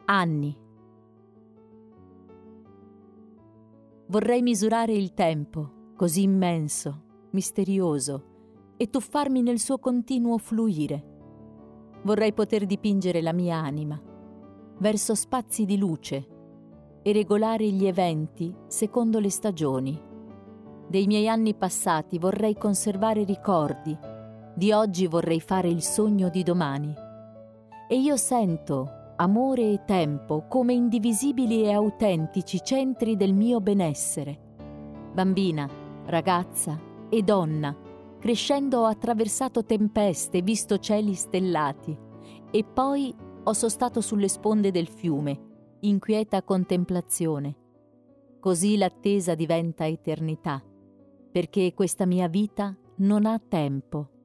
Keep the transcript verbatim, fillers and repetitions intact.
Anni. Vorrei misurare il tempo, così immenso, misterioso, e tuffarmi nel suo continuo fluire. Vorrei poter dipingere la mia anima verso spazi di luce e regolare gli eventi secondo le stagioni. Dei miei anni passati vorrei conservare ricordi, di oggi vorrei fare il sogno di domani. E io sento amore e tempo come indivisibili e autentici centri del mio benessere. Bambina, ragazza e donna, crescendo ho attraversato tempeste, visto cieli stellati, e poi ho sostato sulle sponde del fiume, in quieta contemplazione. Così l'attesa diventa eternità, perché questa mia vita non ha tempo.